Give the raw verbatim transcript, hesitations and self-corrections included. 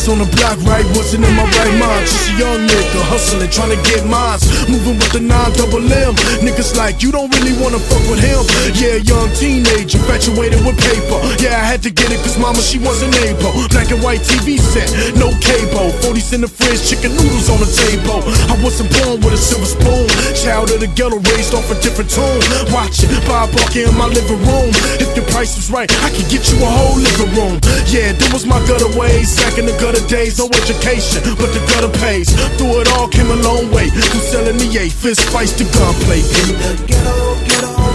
Niggas on the block, right, wasn't in my right mind. Just a young nigga, hustling, trying to get mines. Moving with the nine double M. Niggas like, you don't really wanna fuck with him. Yeah, young teenager, infatuated with paper. Yeah, I had to get it cause mama, she wasn't able. Black and white T V set, no cable. forties in the fridge, chicken noodles on the table. I wasn't born with a silver spoon. Child of the ghetto, raised off a different tune. Watching Bob Barker in my living room. If the price was right, I could get you a whole living room. Yeah, that was my gutter ways. Back in the gutter days, no education, but the gutter pays. Through it all, came a long way. Through selling the eight, fist fights to gunplay. In the ghetto, ghetto.